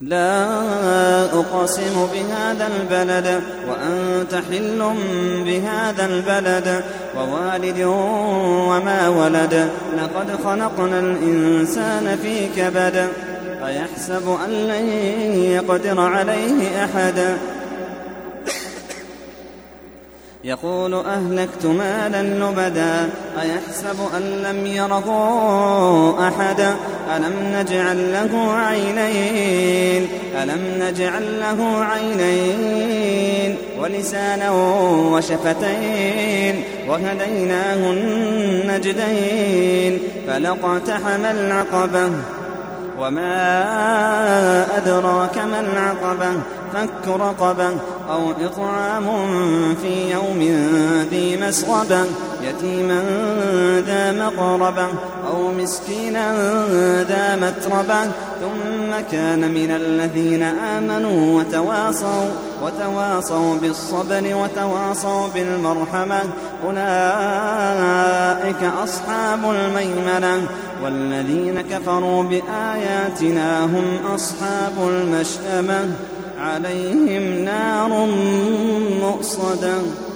لا أقسم بهذا البلد وأنت حل بهذا البلد ووالد وما ولد لقد خلقنا الإنسان في كبد أيحسب أن لن يقدر عليه أحد يقول أهلكت مالا لبدا أيحسب أن لم يره أحد ألم نجعل له عينين ولسانا وشفتين وهديناه النجدين فلاقتحم العقبة وما أدراك ما العقبة فك رقبة أو إطعام في يوم ذي مسغبة يتيما ذا مقربة أو مسكينا ذا متربة ثم كان من الذين آمنوا وتواصوا بالصبر وتواصوا بالمرحمة أولئك أصحاب الميمنة والذين كفروا بآياتنا هم أصحاب المشأمة عليهم نار مؤصدة